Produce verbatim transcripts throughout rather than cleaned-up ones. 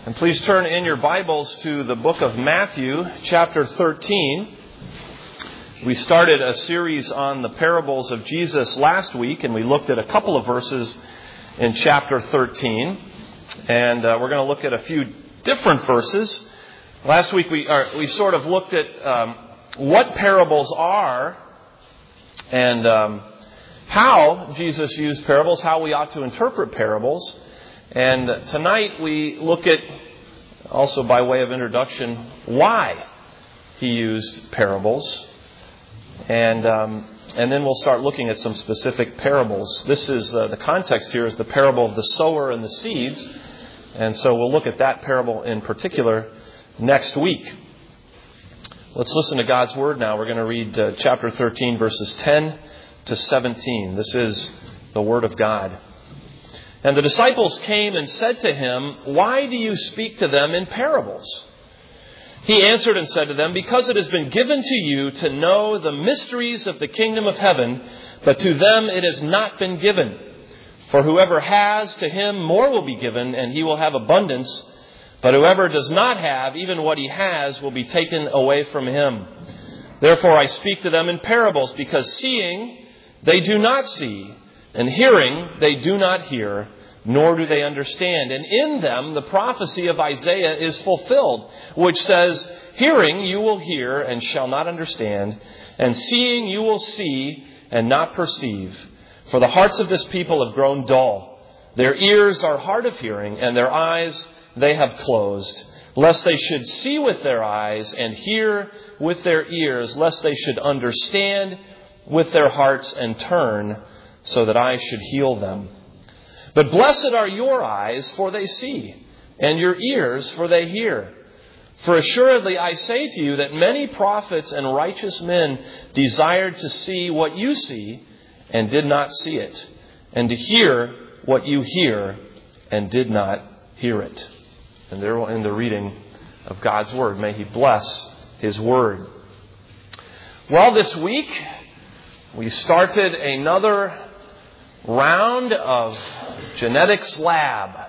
And please turn in your Bibles to the book of Matthew, chapter thirteen. We started a series on the parables of Jesus last week, and we looked at a couple of verses in chapter thirteen. And uh, we're going to look at a few different verses. Last week we are, we sort of looked at um, what parables are and um, how Jesus used parables, how we ought to interpret parables. And tonight we look at, also by way of introduction, why he used parables. And um, and then we'll start looking at some specific parables. This is, uh, the context here is the parable of the sower and the seeds. And so we'll look at that parable in particular next week. Let's listen to God's Word now. We're going to read uh, chapter thirteen, verses ten to seventeen. This is the Word of God. And the disciples came and said to him, "Why do you speak to them in parables?" He answered and said to them, "Because it has been given to you to know the mysteries of the kingdom of heaven, but to them it has not been given. For whoever has, to him more will be given, and he will have abundance. But whoever does not have, even what he has will be taken away from him. Therefore I speak to them in parables, because seeing they do not see, and hearing they do not hear, nor do they understand. And in them the prophecy of Isaiah is fulfilled, which says, Hearing you will hear and shall not understand, and seeing you will see and not perceive. For the hearts of this people have grown dull. Their ears are hard of hearing, and their eyes they have closed, lest they should see with their eyes and hear with their ears, lest they should understand with their hearts and turn, so that I should heal them. But blessed are your eyes, for they see, and your ears, for they hear. For assuredly I say to you that many prophets and righteous men desired to see what you see, and did not see it, and to hear what you hear, and did not hear it." And there will end the reading of God's Word. May He bless His Word. Well, this week we started another round of genetics lab.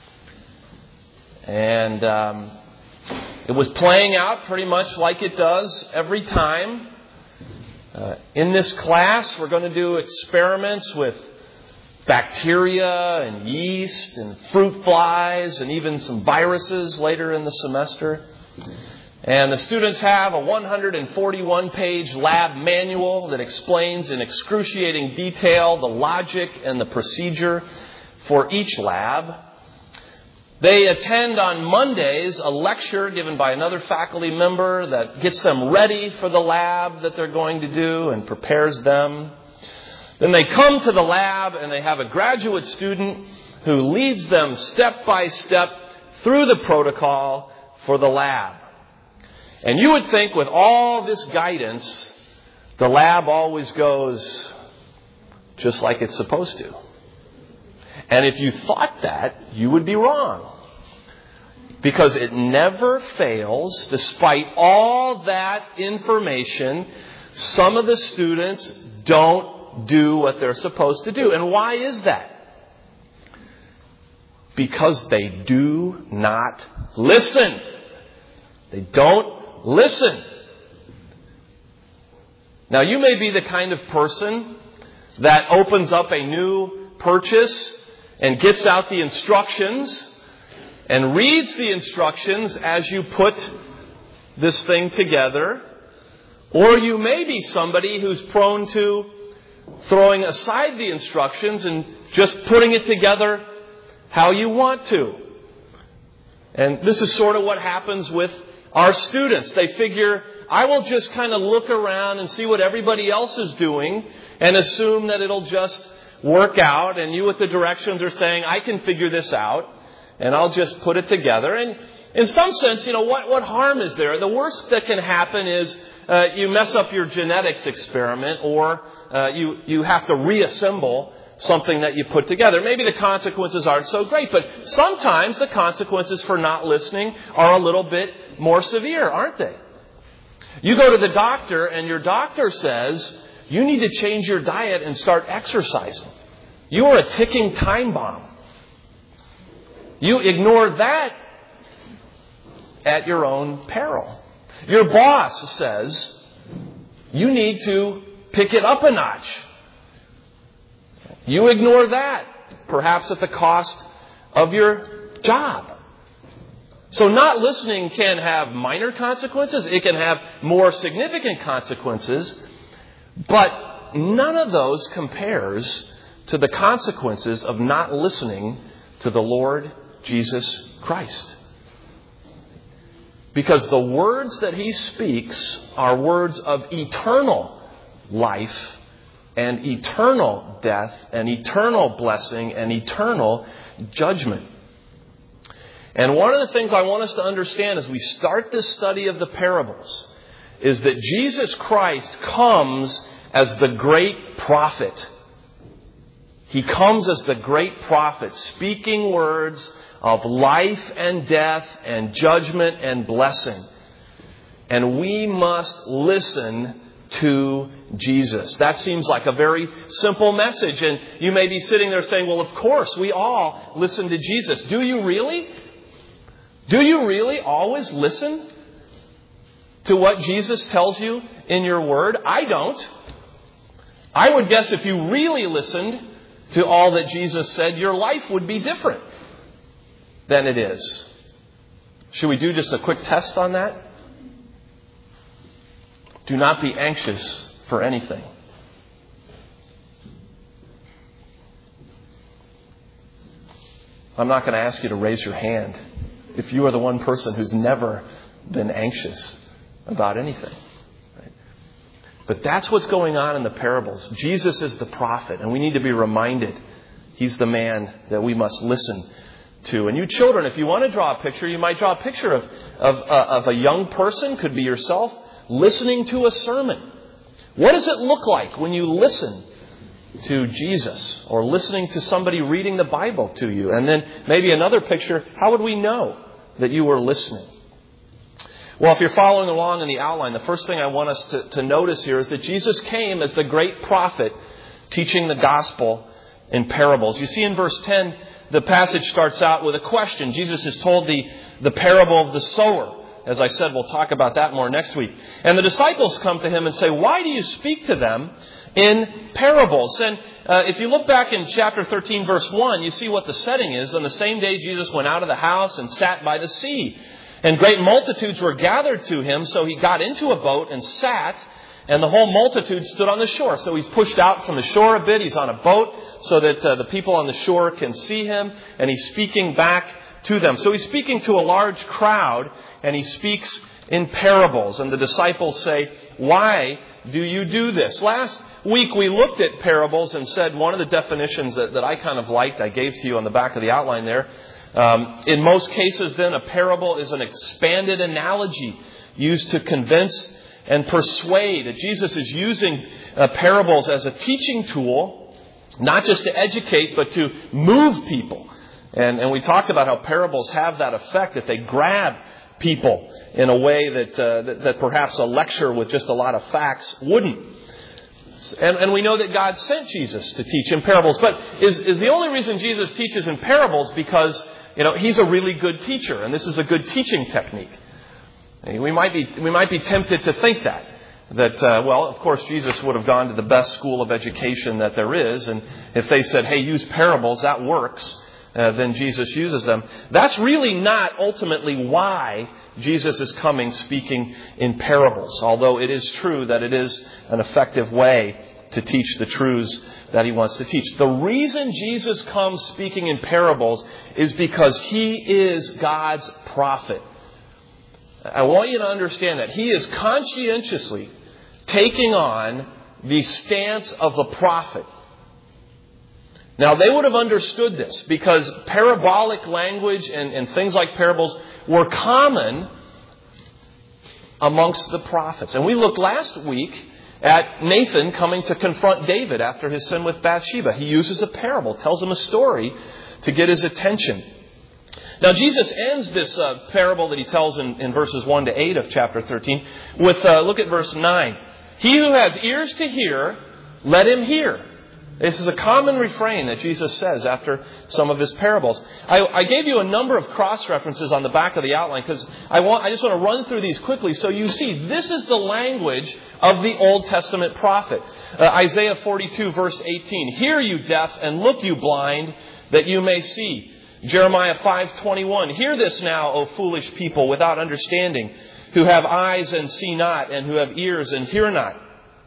And um, it was playing out pretty much like it does every time. Uh, in this class, we're going to do experiments with bacteria and yeast and fruit flies and even some viruses later in the semester. And the students have a one hundred forty-one page lab manual that explains in excruciating detail the logic and the procedure for each lab. They attend on Mondays a lecture given by another faculty member that gets them ready for the lab that they're going to do and prepares them. Then they come to the lab and they have a graduate student who leads them step by step through the protocol for the lab. And you would think with all this guidance, the lab always goes just like it's supposed to. And if you thought that, you would be wrong. Because it never fails, despite all that information, some of the students don't do what they're supposed to do. And why is that? Because they do not listen. They don't listen. Now, you may be the kind of person that opens up a new purchase and gets out the instructions and reads the instructions as you put this thing together. Or you may be somebody who's prone to throwing aside the instructions and just putting it together how you want to. And this is sort of what happens with our students. They figure, I will just kind of look around and see what everybody else is doing and assume that it'll just work out. And you with the directions are saying, I can figure this out and I'll just put it together. And in some sense, you know, what, what harm is there? The worst that can happen is uh, you mess up your genetics experiment, or uh, you, you have to reassemble something that you put together. Maybe the consequences aren't so great, but sometimes the consequences for not listening are a little bit more severe, aren't they? You go to the doctor and your doctor says, you need to change your diet and start exercising. You are a ticking time bomb. You ignore that at your own peril. Your boss says you need to pick it up a notch. You ignore that, perhaps at the cost of your job. So not listening can have minor consequences. It can have more significant consequences. But none of those compares to the consequences of not listening to the Lord Jesus Christ. Because the words that He speaks are words of eternal life and eternal death and eternal blessing and eternal judgment. And one of the things I want us to understand as we start this study of the parables is that Jesus Christ comes as the great prophet. He comes as the great prophet, speaking words of life and death and judgment and blessing. And we must listen to Jesus. That seems like a very simple message. And you may be sitting there saying, well, of course, we all listen to Jesus. Do you really? Do you really always listen to what Jesus tells you in your word? I don't. I would guess if you really listened to all that Jesus said, your life would be different than it is. Should we do just a quick test on that? Do not be anxious for anything. I'm not going to ask you to raise your hand if you are the one person who's never been anxious about anything. Right? But that's what's going on in the parables. Jesus is the prophet, and we need to be reminded He's the man that we must listen to. And you children, if you want to draw a picture, you might draw a picture of, of, uh, of a young person, could be yourself, listening to a sermon. What does it look like when you listen to Jesus or listening to somebody reading the Bible to you? And then maybe another picture, how would we know that you were listening? Well, if you're following along in the outline, the first thing I want us to, to notice here is that Jesus came as the great prophet teaching the gospel in parables. You see in verse ten, the passage starts out with a question. Jesus has told the, the parable of the sower. As I said, we'll talk about that more next week. And the disciples come to Him and say, why do you speak to them in parables? And uh, if you look back in chapter thirteen, verse one, you see what the setting is. On the same day, Jesus went out of the house and sat by the sea. And great multitudes were gathered to Him, so He got into a boat and sat, and the whole multitude stood on the shore. So He's pushed out from the shore a bit. He's on a boat so that uh, the people on the shore can see Him, and He's speaking back to them. So He's speaking to a large crowd, and He speaks in parables. And the disciples say, why do you do this? Last week we looked at parables and said one of the definitions that, that I kind of liked, I gave to you on the back of the outline there. Um, in most cases then, a parable is an expanded analogy used to convince and persuade. Jesus is using uh, parables as a teaching tool, not just to educate, but to move people. And, and we talked about how parables have that effect, that they grab people in a way that, uh, that, that perhaps a lecture with just a lot of facts wouldn't. And, and we know that God sent Jesus to teach in parables. But is, is the only reason Jesus teaches in parables because, you know, He's a really good teacher, and this is a good teaching technique? We might be, we might be tempted to think that. That, uh, well, of course, Jesus would have gone to the best school of education that there is, and if they said, hey, use parables, that works, Uh, then Jesus uses them. That's really not ultimately why Jesus is coming speaking in parables, although it is true that it is an effective way to teach the truths that He wants to teach. The reason Jesus comes speaking in parables is because He is God's prophet. I want you to understand that He is conscientiously taking on the stance of the prophet. Now, they would have understood this because parabolic language and, and things like parables were common amongst the prophets. And we looked last week at Nathan coming to confront David after his sin with Bathsheba. He uses a parable, tells him a story to get his attention. Now, Jesus ends this uh, parable that He tells in, in verses one to eight of chapter thirteen with, uh, look at verse nine. He who has ears to hear, let him hear. This is a common refrain that Jesus says after some of his parables. I, I gave you a number of cross-references on the back of the outline because I want, I just want to run through these quickly so you see this is the language of the Old Testament prophet. Uh, Isaiah forty-two verse eighteen, "Hear you deaf and look you blind, that you may see." Jeremiah five twenty-one, "Hear this now, O foolish people without understanding, who have eyes and see not, and who have ears and hear not."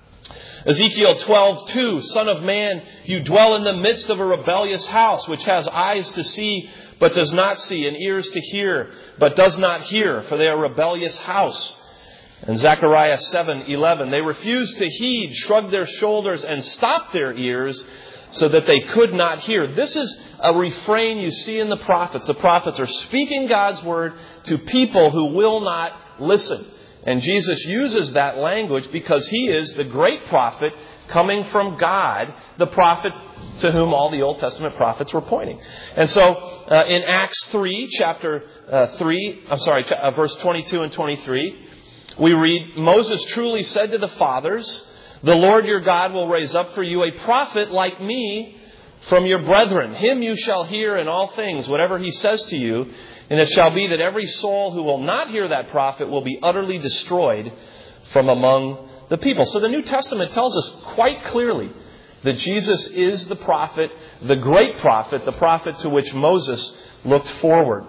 Ezekiel twelve two, "Son of man, you dwell in the midst of a rebellious house, which has eyes to see, but does not see, and ears to hear, but does not hear, for they are a rebellious house." And Zechariah seven eleven, "They refused to heed, shrugged their shoulders, and stopped their ears, so that they could not hear." This is a refrain you see in the prophets. The prophets are speaking God's word to people who will not listen. And Jesus uses that language because he is the great prophet coming from God, the prophet to whom all the Old Testament prophets were pointing. And so uh, in Acts three, chapter uh, three, I'm sorry, uh, verse twenty-two and twenty-three, we read, "Moses truly said to the fathers, 'The Lord your God will raise up for you a prophet like me from your brethren. Him you shall hear in all things, whatever he says to you. And it shall be that every soul who will not hear that prophet will be utterly destroyed from among the people.'" So the New Testament tells us quite clearly that Jesus is the prophet, the great prophet, the prophet to which Moses looked forward.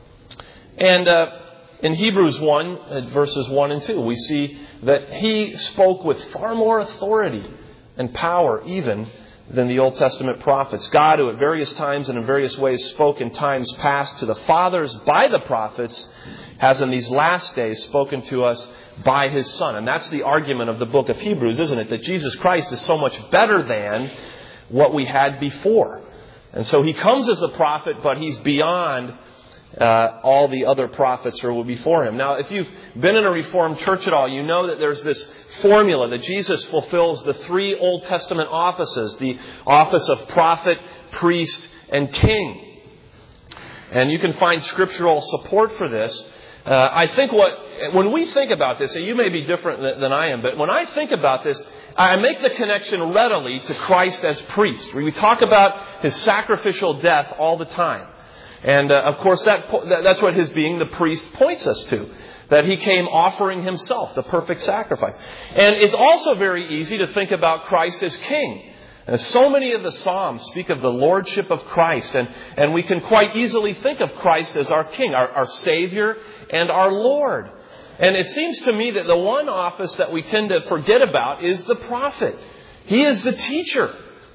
And uh, in Hebrews one, verses one and two, we see that he spoke with far more authority and power even than the Old Testament prophets. God, who at various times and in various ways spoke in times past to the fathers by the prophets, has in these last days spoken to us by his Son. And that's the argument of the book of Hebrews, isn't it? That Jesus Christ is so much better than what we had before. And so he comes as a prophet, but he's beyond uh, all the other prophets who were before him. Now, if you've been in a Reformed church at all, you know that there's this formula that Jesus fulfills the three Old Testament offices, the office of prophet, priest, and king. And you can find scriptural support for this. Uh, I think what, when we think about this, and you may be different than, than I am, but when I think about this, I make the connection readily to Christ as priest. We talk about his sacrificial death all the time. And, uh, of course, that that's what his being the priest points us to. That he came offering himself, the perfect sacrifice. And it's also very easy to think about Christ as king. And so many of the Psalms speak of the lordship of Christ. And, and we can quite easily think of Christ as our king, our, our Savior, and our Lord. And it seems to me that the one office that we tend to forget about is the prophet. He is the teacher.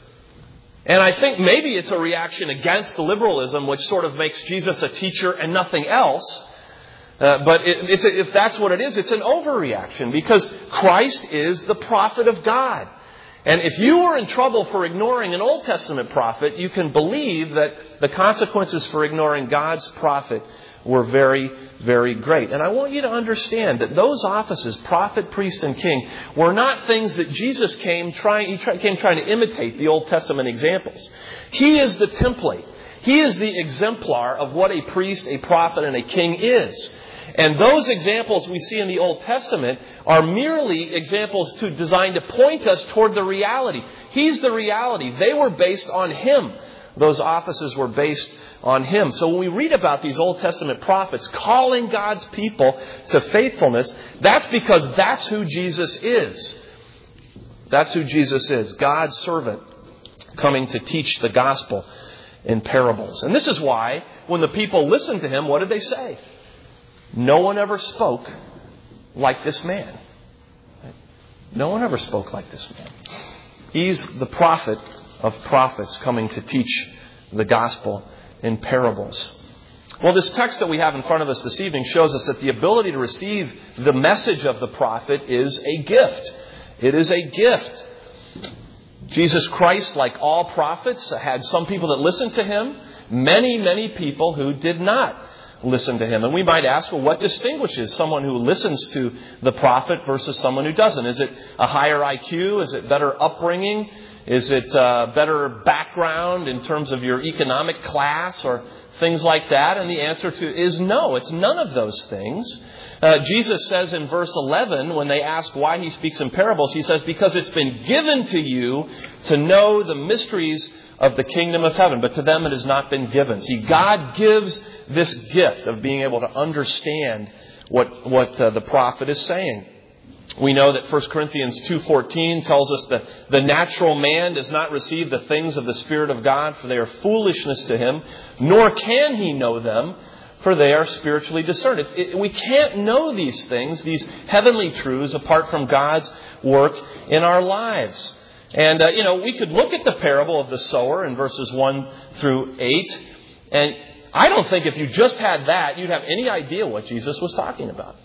And I think maybe it's a reaction against liberalism, which sort of makes Jesus a teacher and nothing else. Uh, but it, it's a, if that's what it is, it's an overreaction because Christ is the prophet of God. And if you were in trouble for ignoring an Old Testament prophet, you can believe that the consequences for ignoring God's prophet were very, very great. And I want you to understand that those offices, prophet, priest, and king, were not things that Jesus came trying, he try, came trying to imitate the Old Testament examples. He is the template. He is the exemplar of what a priest, a prophet, and a king is. And those examples we see in the Old Testament are merely examples to designed to point us toward the reality. He's the reality. They were based on him. Those offices were based on him. So when we read about these Old Testament prophets calling God's people to faithfulness, that's because that's who Jesus is. That's who Jesus is. God's servant coming to teach the gospel in parables. And this is why when the people listened to him, what did they say? No one ever spoke like this man. No one ever spoke like this man. He's the prophet of prophets coming to teach the gospel in parables. Well, this text that we have in front of us this evening shows us that the ability to receive the message of the prophet is a gift. It is a gift. Jesus Christ, like all prophets, had some people that listened to him, many, many people who did not listen to him. And we might ask, well, what distinguishes someone who listens to the prophet versus someone who doesn't? Is it a higher I Q? Is it better upbringing? Is it a better background in terms of your economic class or things like that? And the answer to is no. It's none of those things. Uh, Jesus says in verse eleven, when they ask why he speaks in parables, he says, because it's been given to you to know the mysteries of the kingdom of heaven, but to them it has not been given. See, God gives this gift of being able to understand what, what uh, the prophet is saying. We know that First Corinthians two fourteen tells us that the natural man does not receive the things of the Spirit of God, for they are foolishness to him, nor can he know them, for they are spiritually discerned. It, it, we can't know these things, these heavenly truths, apart from God's work in our lives. And, uh, you know, we could look at the parable of the sower in verses one through eight, and I don't think if you just had that, you'd have any idea what Jesus was talking about.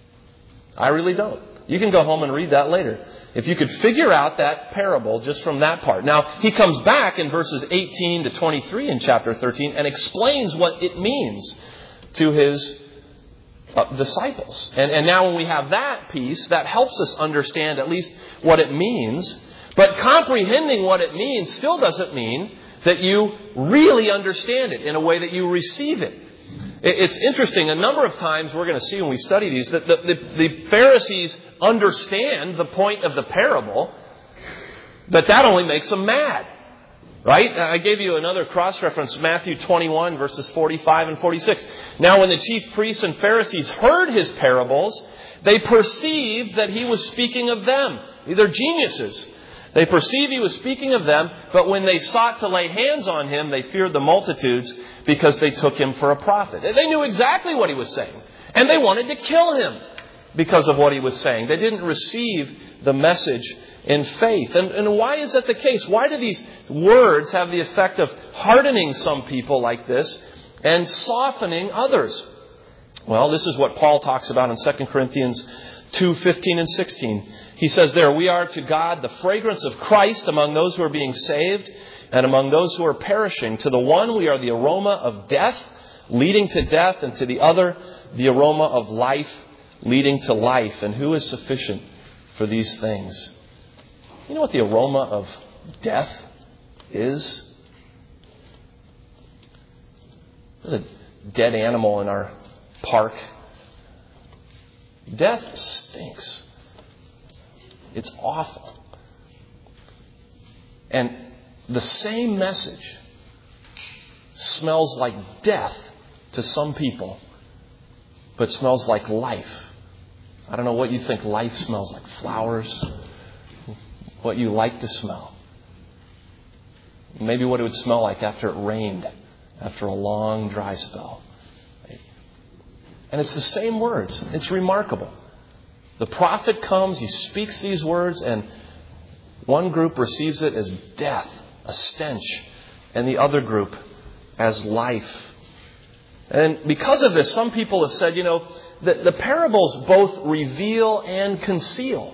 I really don't. You can go home and read that later. If you could figure out that parable just from that part. Now, he comes back in verses eighteen to twenty-three in chapter thirteen and explains what it means to his uh, disciples. And, and now when we have that piece, that helps us understand at least what it means. But comprehending what it means still doesn't mean that you really understand it in a way that you receive it. It's interesting. A number of times we're going to see when we study these that the, the, the Pharisees understand the point of the parable, but that only makes them mad. Right? I gave you another cross-reference, Matthew twenty-one, verses forty-five and forty-six. Now when the chief priests and Pharisees heard his parables, they perceived that he was speaking of them. They're geniuses. They perceived he was speaking of them, but when they sought to lay hands on him, they feared the multitudes because they took him for a prophet. They knew exactly what he was saying, and they wanted to kill him because of what he was saying. They didn't receive the message in faith. And, and why is that the case? Why do these words have the effect of hardening some people like this and softening others? Well, this is what Paul talks about in Second Corinthians two fifteen and sixteen. He says there, we are to God the fragrance of Christ among those who are being saved and among those who are perishing. To the one we are the aroma of death, leading to death, and to the other the aroma of life, leading to life. And who is sufficient for these things? You know what the aroma of death is? There's a dead animal in our park. Death stinks. It's awful. And the same message smells like death to some people, but smells like life. I don't know what you think life smells like. Flowers. What you like to smell. Maybe what it would smell like after it rained, after a long dry spell. And it's the same words. It's remarkable. The prophet comes, he speaks these words, and one group receives it as death, a stench, and the other group as life. And because of this, some people have said, you know, the, the parables both reveal and conceal.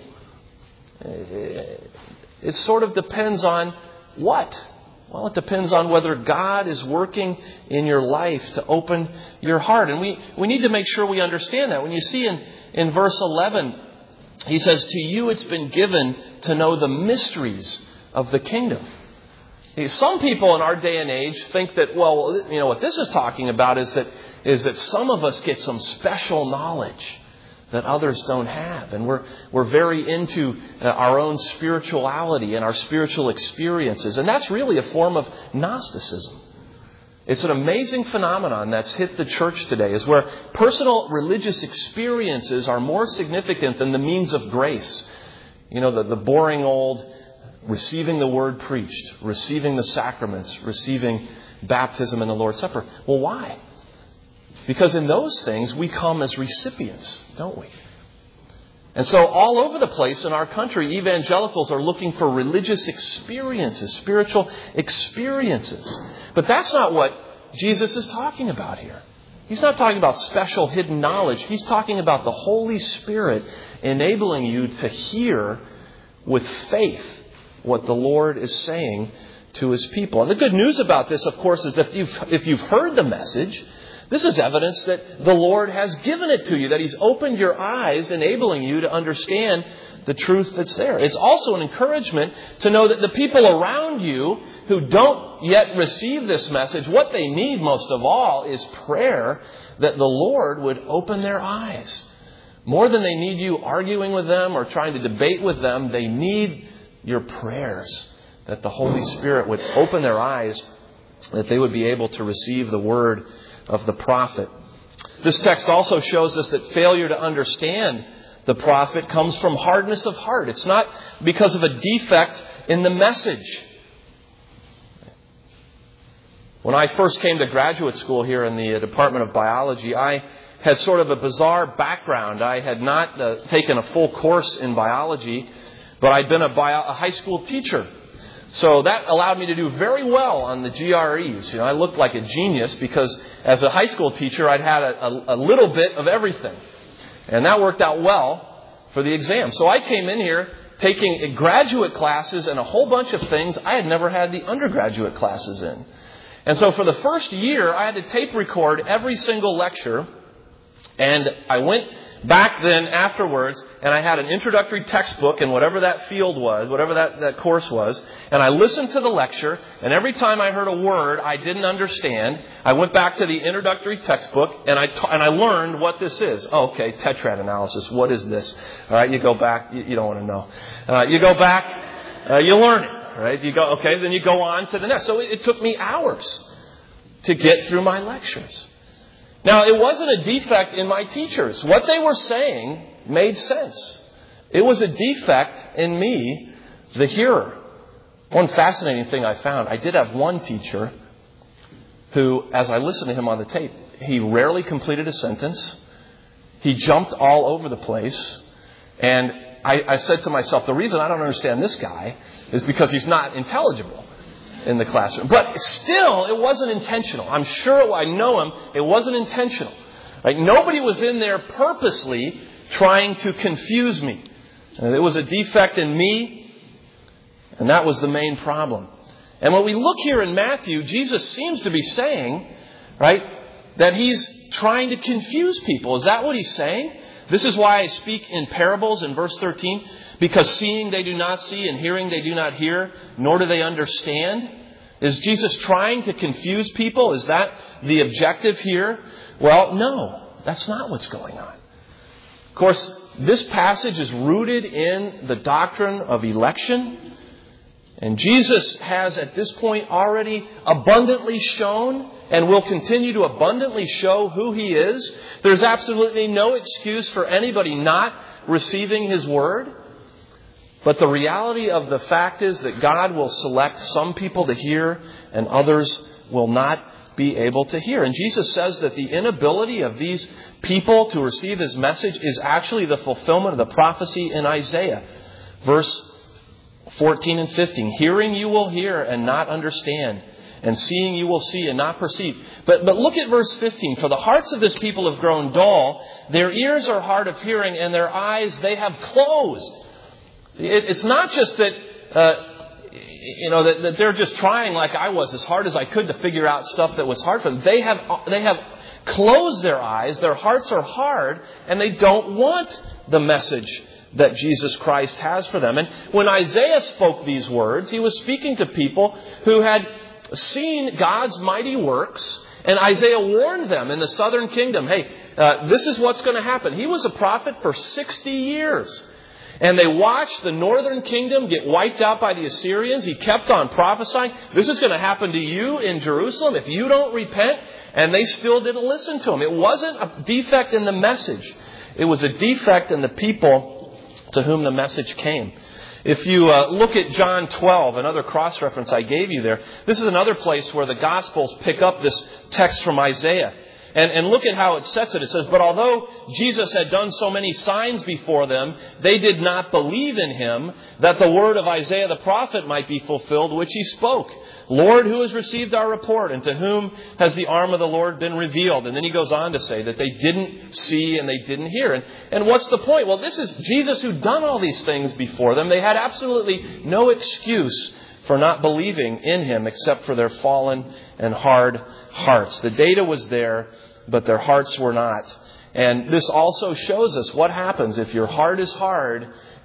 It sort of depends on what? Well, it depends on whether God is working in your life to open your heart. And we, we need to make sure we understand that. When you see in, in verse eleven, he says, to you it's been given to know the mysteries of the kingdom. Some people in our day and age think that, well, you know, what this is talking about is that is that some of us get some special knowledge that others don't have. And we're we're very into our own spirituality and our spiritual experiences. And that's really a form of Gnosticism. It's an amazing phenomenon that's hit the church today, is where personal religious experiences are more significant than the means of grace. You know, the, the boring old receiving the word preached, receiving the sacraments, receiving baptism and the Lord's Supper. Well, why? Because in those things, we come as recipients, don't we? And so all over the place in our country, evangelicals are looking for religious experiences, spiritual experiences. But that's not what Jesus is talking about here. He's not talking about special hidden knowledge. He's talking about the Holy Spirit enabling you to hear with faith what the Lord is saying to His people. And the good news about this, of course, is that if you've, if you've heard the message, this is evidence that the Lord has given it to you, that He's opened your eyes, enabling you to understand the truth that's there. It's also an encouragement to know that the people around you who don't yet receive this message, what they need most of all is prayer, that the Lord would open their eyes. More than they need you arguing with them or trying to debate with them, they need your prayers, that the Holy Spirit would open their eyes, that they would be able to receive the word of the prophet. This text also shows us that failure to understand the prophet comes from hardness of heart. It's not because of a defect in the message. When I first came to graduate school here in the Department of Biology, I had sort of a bizarre background. I had not uh, taken a full course in biology, but I'd been a, bio, a high school teacher. So that allowed me to do very well on the G R Es. You know, I looked like a genius because as a high school teacher, I'd had a, a, a little bit of everything. And that worked out well for the exam. So I came in here taking graduate classes and a whole bunch of things I had never had the undergraduate classes in. And so for the first year, I had to tape record every single lecture. And I went back then afterwards, and I had an introductory textbook in whatever that field was, whatever that, that course was, and I listened to the lecture, and every time I heard a word I didn't understand, I went back to the introductory textbook, and I ta- and I learned what this is. Oh, okay, tetrad analysis. What is this? All right, you go back. You, you don't want to know. Uh, you go back. Uh, you learn it. Right? You go. Okay, then you go on to the next. So it, it took me hours to get through my lectures. Now, it wasn't a defect in my teachers. What they were saying made sense. It was a defect in me, the hearer. One fascinating thing I found, I did have one teacher who, as I listened to him on the tape, he rarely completed a sentence. He jumped all over the place. And I, I said to myself, the reason I don't understand this guy is because he's not intelligible in the classroom. But still, it wasn't intentional. I'm sure, I know him, it wasn't intentional. Like, nobody was in there purposely trying to confuse me. And it was a defect in me, and that was the main problem. And when we look here in Matthew, Jesus seems to be saying, right, that he's trying to confuse people. Is that what he's saying? This is why I speak in parables in verse thirteen. Because seeing they do not see and hearing they do not hear, nor do they understand. Is Jesus trying to confuse people? Is that the objective here? Well, no, that's not what's going on. Of course, this passage is rooted in the doctrine of election. And Jesus has at this point already abundantly shown and will continue to abundantly show who He is. There's absolutely no excuse for anybody not receiving His word. But the reality of the fact is that God will select some people to hear and others will not be able to hear. And Jesus says that the inability of these people to receive His message is actually the fulfillment of the prophecy in Isaiah. Verse fourteen and fifteen. Hearing you will hear and not understand, and seeing you will see and not perceive. But, but look at verse fifteen. For the hearts of this people have grown dull, their ears are hard of hearing, and their eyes they have closed. It's not just that, uh, you know, that, that they're just trying like I was as hard as I could to figure out stuff that was hard for them. They have, they have closed their eyes. Their hearts are hard and they don't want the message that Jesus Christ has for them. And when Isaiah spoke these words, he was speaking to people who had seen God's mighty works. And Isaiah warned them in the southern kingdom, hey, uh, this is what's going to happen. He was a prophet for sixty years. And they watched the northern kingdom get wiped out by the Assyrians. He kept on prophesying, this is going to happen to you in Jerusalem if you don't repent. And they still didn't listen to him. It wasn't a defect in the message. It was a defect in the people to whom the message came. If you uh, look at John twelve, another cross-reference I gave you there, this is another place where the Gospels pick up this text from Isaiah. And, and look at how it sets it. It says, but although Jesus had done so many signs before them, they did not believe in Him, that the word of Isaiah the prophet might be fulfilled, which he spoke. Lord, who has received our report, and to whom has the arm of the Lord been revealed? And then he goes on to say that they didn't see and they didn't hear. And, and what's the point? Well, this is Jesus who'd done all these things before them. They had absolutely no excuse for not believing in Him except for their fallen and hard hearts. The data was there, but their hearts were not. And this also shows us what happens if your heart is hard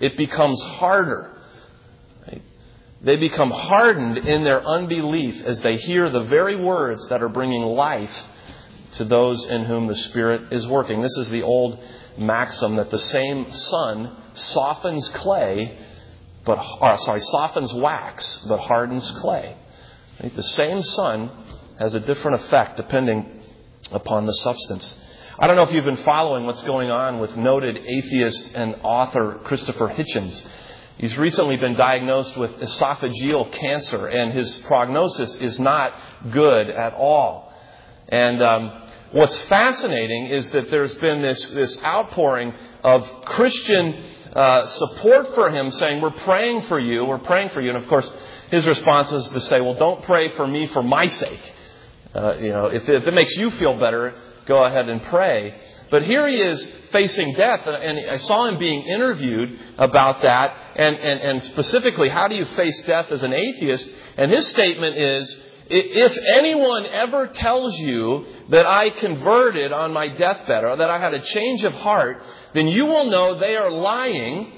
it becomes harder. Right? They become hardened in their unbelief as they hear the very words that are bringing life to those in whom the Spirit is working. This is the old maxim that the same sun softens clay, but or, sorry, softens wax, but hardens clay. Right? The same sun has a different effect depending upon the substance. I don't know if you've been following what's going on with noted atheist and author Christopher Hitchens. He's recently been diagnosed with esophageal cancer, and his prognosis is not good at all. And um, what's fascinating is that there's been this, this outpouring of Christian uh, support for him, saying, we're praying for you, we're praying for you. And of course, his response is to say, well, don't pray for me for my sake. Uh, you know, if, if it makes you feel better, go ahead and pray. But here he is facing death, and I saw him being interviewed about that, and, and, and specifically, how do you face death as an atheist? And his statement is, if anyone ever tells you that I converted on my deathbed, or that I had a change of heart, then you will know they are lying,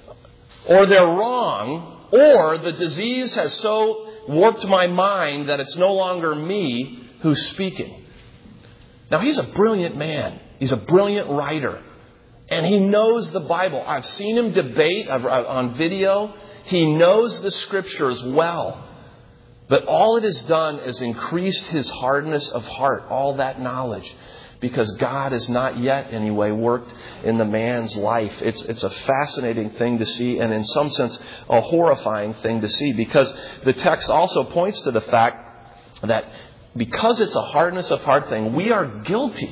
or they're wrong, or the disease has so warped my mind that it's no longer me who's speaking. Now, he's a brilliant man. He's a brilliant writer. And he knows the Bible. I've seen him debate on video. He knows the Scriptures well. But all it has done is increased his hardness of heart, all that knowledge. Because God has not yet, anyway, worked in the man's life. It's, it's a fascinating thing to see, and in some sense, a horrifying thing to see. Because the text also points to the fact that because it's a hardness of heart thing, we are guilty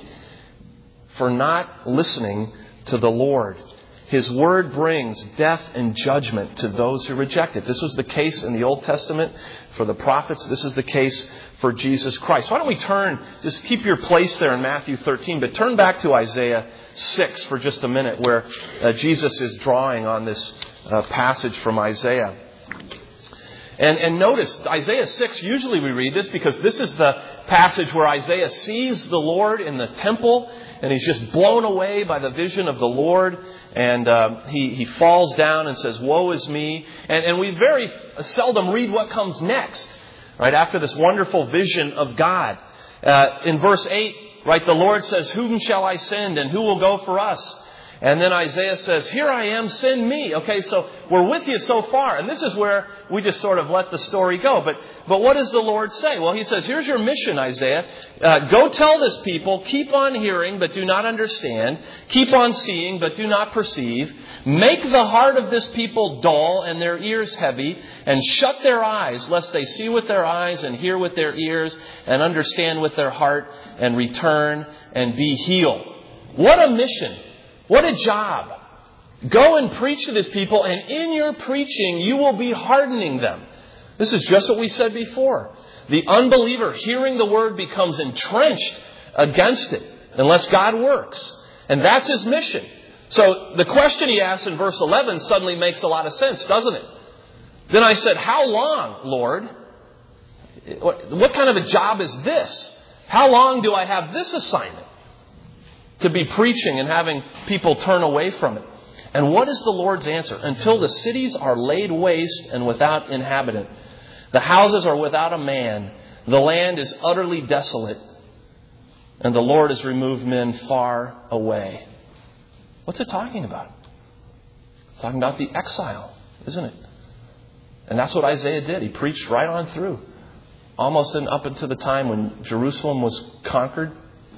for not listening to the Lord. His word brings death and judgment to those who reject it. This was the case in the Old Testament for the prophets. This is the case for Jesus Christ. Why don't we turn, just keep your place there in Matthew thirteen, but turn back to Isaiah six for just a minute, where uh, Jesus is drawing on this uh, passage from Isaiah. And, and notice, Isaiah six, usually we read this because this is the passage where Isaiah sees the Lord in the temple, and he's just blown away by the vision of the Lord. And uh, he, he falls down and says, woe is me. And, and we very seldom read what comes next, right, after this wonderful vision of God. Uh, in verse eight, right, the Lord says, whom shall I send, and who will go for us? And then Isaiah says, here I am, send me. Okay, so we're with you so far. And this is where we just sort of let the story go. But but what does the Lord say? Well, he says, here's your mission, Isaiah. Uh, go tell this people, keep on hearing, but do not understand. Keep on seeing, but do not perceive. Make the heart of this people dull and their ears heavy, and shut their eyes, lest they see with their eyes and hear with their ears and understand with their heart and return and be healed. What a mission. What a job. Go and preach to this people, and in your preaching, you will be hardening them. This is just what we said before. The unbeliever hearing the word becomes entrenched against it unless God works. And that's his mission. So the question he asks in verse eleven suddenly makes a lot of sense, doesn't it? Then I said, how long, Lord? What kind of a job is this? How long do I have this assignment? To be preaching and having people turn away from it. And what is the Lord's answer? Until the cities are laid waste and without inhabitant. The houses are without a man. The land is utterly desolate. And the Lord has removed men far away. What's it talking about? It's talking about the exile, isn't it? And that's what Isaiah did. He preached right on through. Almost in, up until the time when Jerusalem was conquered.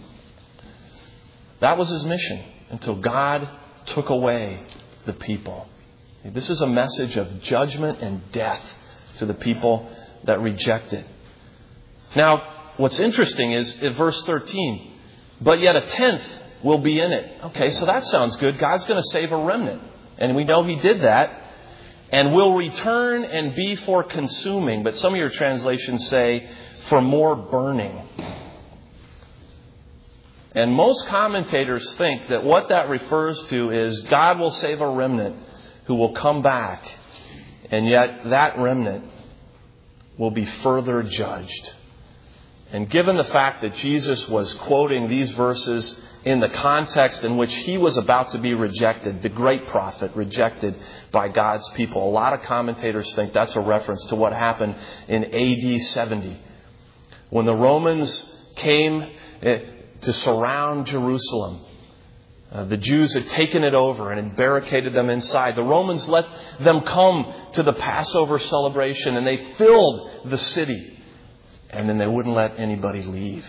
That was his mission until God took away the people. This is a message of judgment and death to the people that reject it. Now, what's interesting is in verse thirteen, but yet a tenth will be in it. Okay, so that sounds good. God's going to save a remnant. And we know he did that. And will return and be for consuming. But some of your translations say for more burning. And most commentators think that what that refers to is God will save a remnant who will come back, and yet that remnant will be further judged. And given the fact that Jesus was quoting these verses in the context in which he was about to be rejected, the great prophet rejected by God's people, a lot of commentators think that's a reference to what happened in A D seventy. When the Romans came to surround Jerusalem, uh, the Jews had taken it over and had barricaded them inside. The Romans let them come to the Passover celebration and they filled the city. And then they wouldn't let anybody leave.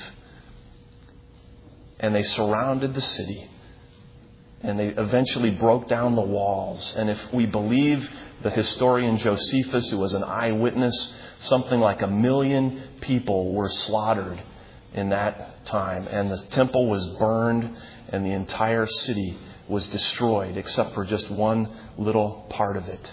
And they surrounded the city. And they eventually broke down the walls. And if we believe the historian Josephus, who was an eyewitness, something like a million people were slaughtered in that time. And the temple was burned and the entire city was destroyed except for just one little part of it.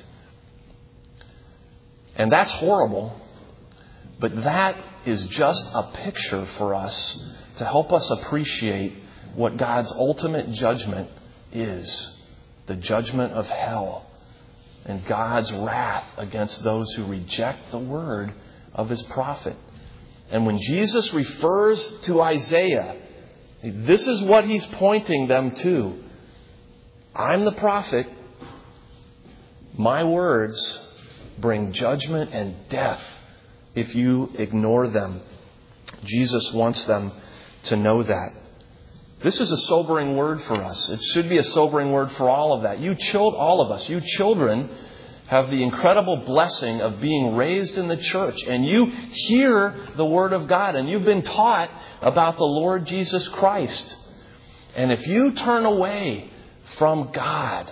And that's horrible. But that is just a picture for us to help us appreciate what God's ultimate judgment is. The judgment of hell and God's wrath against those who reject the word of his prophet. And when Jesus refers to Isaiah, this is what he's pointing them to. I'm the prophet. My words bring judgment and death if you ignore them. Jesus wants them to know that. This is a sobering word for us. It should be a sobering word for all of that. You child, all of us, you children have the incredible blessing of being raised in the church. And you hear the word of God and you've been taught about the Lord Jesus Christ. And if you turn away from God,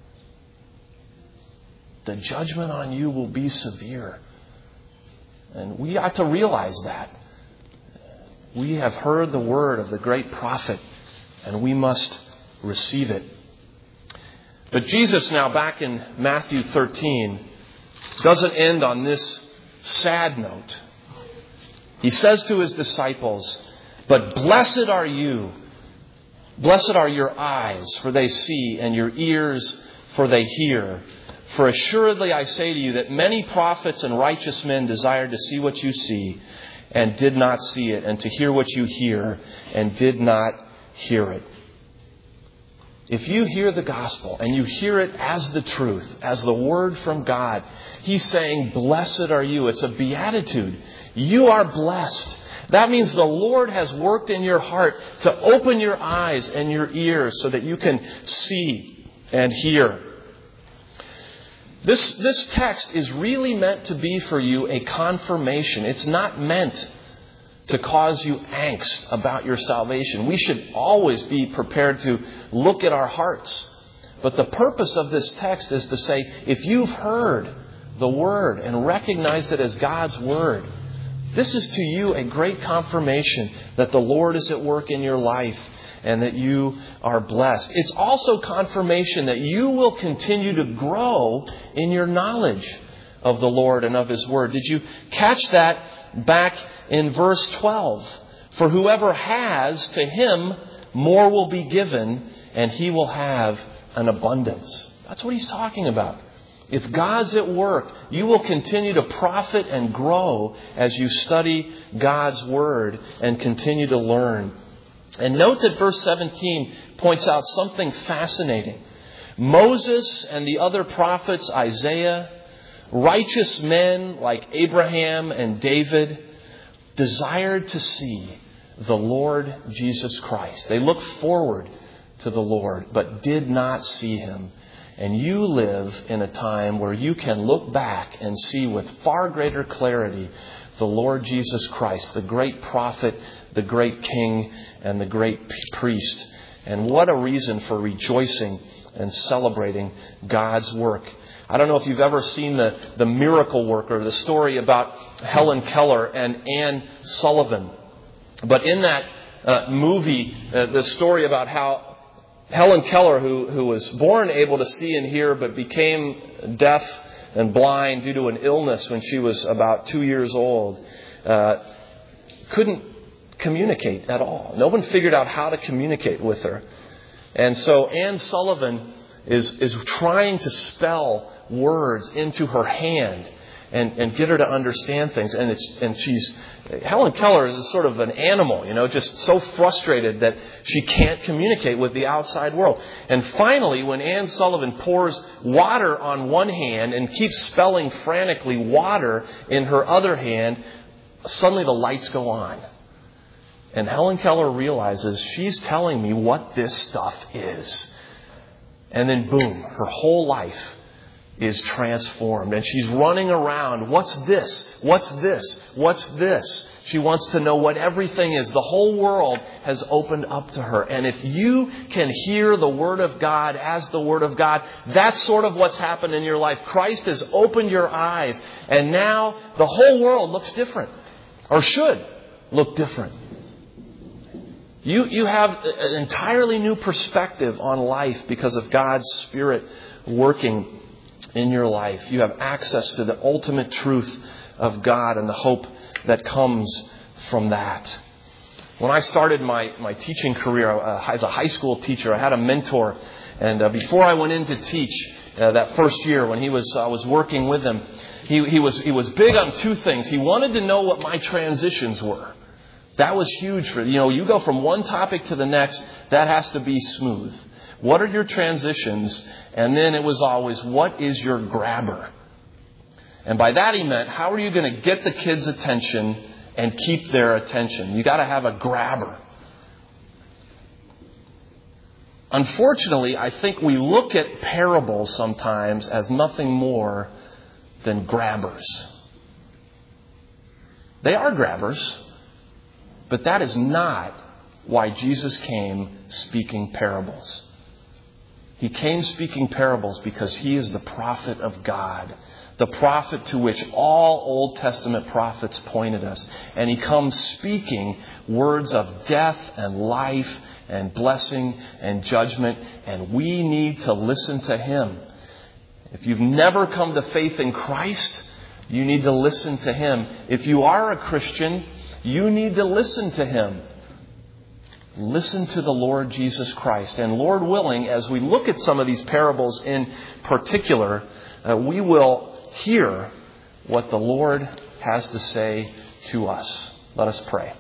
the judgment on you will be severe. And we ought to realize that. We have heard the word of the great prophet, and we must receive it. But Jesus now, back in Matthew thirteen, doesn't end on this sad note. He says to his disciples, "But blessed are you, blessed are your eyes, for they see, and your ears, for they hear. For assuredly I say to you that many prophets and righteous men desired to see what you see and did not see it, and to hear what you hear and did not hear it." If you hear the gospel and you hear it as the truth, as the word from God, he's saying, blessed are you. It's a beatitude. You are blessed. That means the Lord has worked in your heart to open your eyes and your ears so that you can see and hear. This, this text is really meant to be for you a confirmation. It's not meant to cause you angst about your salvation. We should always be prepared to look at our hearts. But the purpose of this text is to say, if you've heard the word and recognized it as God's word, this is to you a great confirmation that the Lord is at work in your life and that you are blessed. It's also confirmation that you will continue to grow in your knowledge of the Lord and of his word. Did you catch that back in verse twelve? For whoever has, to him more will be given, and he will have an abundance. That's what he's talking about. If God's at work, you will continue to profit and grow as you study God's word and continue to learn. And note that verse seventeen points out something fascinating. Moses and the other prophets, Isaiah, righteous men like Abraham and David, desired to see the Lord Jesus Christ. They looked forward to the Lord, but did not see him. And you live in a time where you can look back and see with far greater clarity the Lord Jesus Christ, the great prophet, the great king, and the great priest. And what a reason for rejoicing and celebrating God's work. I don't know if you've ever seen the, the Miracle Worker, the story about Helen Keller and Anne Sullivan. But in that uh, movie, uh, the story about how Helen Keller, who, who was born able to see and hear, but became deaf and blind due to an illness when she was about two years old, uh, couldn't communicate at all. No one figured out how to communicate with her. And so Anne Sullivan is, is trying to spell words into her hand. and, and get her to understand things. And it's and she's Helen Keller is sort of an animal, you know, just so frustrated that she can't communicate with the outside world. And finally, when Anne Sullivan pours water on one hand and keeps spelling frantically water in her other hand, suddenly the lights go on. And Helen Keller realizes she's telling me what this stuff is. And then boom, her whole life is transformed. And she's running around. What's this? What's this? What's this? She wants to know what everything is. The whole world has opened up to her. And if you can hear the Word of God as the Word of God, that's sort of what's happened in your life. Christ has opened your eyes. And now the whole world looks different. Or should look different. You, you have an entirely new perspective on life because of God's Spirit working in your life. You have access to the ultimate truth of God and the hope that comes from that. When I started my, my teaching career uh, as a high school teacher, I had a mentor. And uh, before I went in to teach uh, that first year, when he was I was working with him, he, he was he was big on two things. He wanted to know what my transitions were. That was huge for, you know, you go from one topic to the next, that has to be smooth. What are your transitions? And then it was always, what is your grabber? And by that he meant, how are you going to get the kids' attention and keep their attention? You got to have a grabber. Unfortunately, I think we look at parables sometimes as nothing more than grabbers. They are grabbers, but that is not why Jesus came speaking parables. He came speaking parables because He is the prophet of God, the prophet to which all Old Testament prophets pointed us. And He comes speaking words of death and life and blessing and judgment. And we need to listen to Him. If you've never come to faith in Christ, you need to listen to Him. If you are a Christian, you need to listen to Him. Listen to the Lord Jesus Christ. And Lord willing, as we look at some of these parables in particular, uh, we will hear what the Lord has to say to us. Let us pray.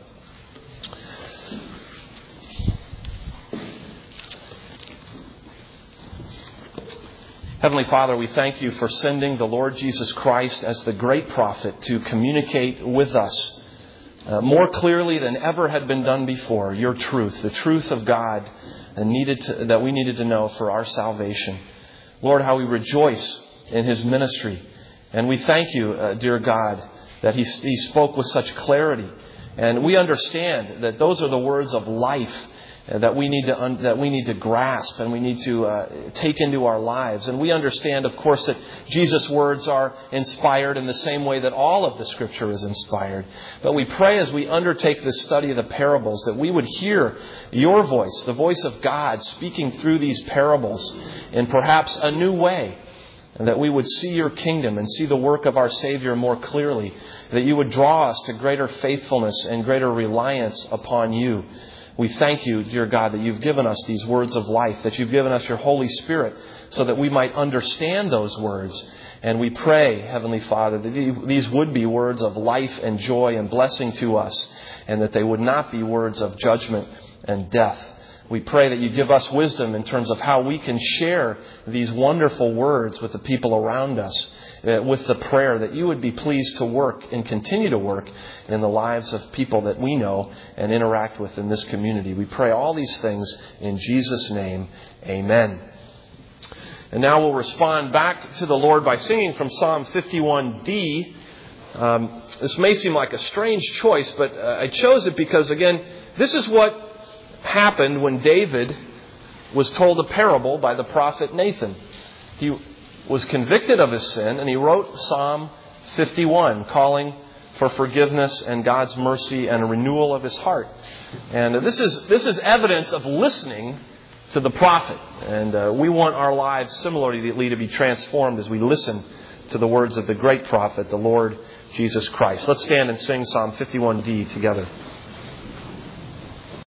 Heavenly Father, we thank You for sending the Lord Jesus Christ as the great prophet to communicate with us Uh, more clearly than ever had been done before, Your truth, the truth of God and needed to, that we needed to know for our salvation. Lord, how we rejoice in His ministry. And we thank You, uh, dear God, that he, he spoke with such clarity. And we understand that those are the words of life uh, that we need to un, that we need to grasp and we need to uh, take into our lives. And we understand, of course, that Jesus' words are inspired in the same way that all of the Scripture is inspired. But we pray as we undertake this study of the parables that we would hear Your voice, the voice of God, speaking through these parables in perhaps a new way. And that we would see Your kingdom and see the work of our Savior more clearly. That You would draw us to greater faithfulness and greater reliance upon You. We thank You, dear God, that You've given us these words of life, that You've given us Your Holy Spirit so that we might understand those words. And we pray, Heavenly Father, that these would be words of life and joy and blessing to us, and that they would not be words of judgment and death. We pray that You give us wisdom in terms of how we can share these wonderful words with the people around us, uh, with the prayer that You would be pleased to work and continue to work in the lives of people that we know and interact with in this community. We pray all these things in Jesus' name. Amen. And now we'll respond back to the Lord by singing from Psalm fifty-one D. Um, this may seem like a strange choice, but uh, I chose it because, again, this is what happened when David was told a parable by the prophet Nathan. He was convicted of his sin and he wrote Psalm fifty-one, calling for forgiveness and God's mercy and a renewal of his heart. And this is this is evidence of listening to the prophet. And uh, we want our lives similarly to be transformed as we listen to the words of the great prophet, the Lord Jesus Christ. Let's stand and sing Psalm fifty-one D together.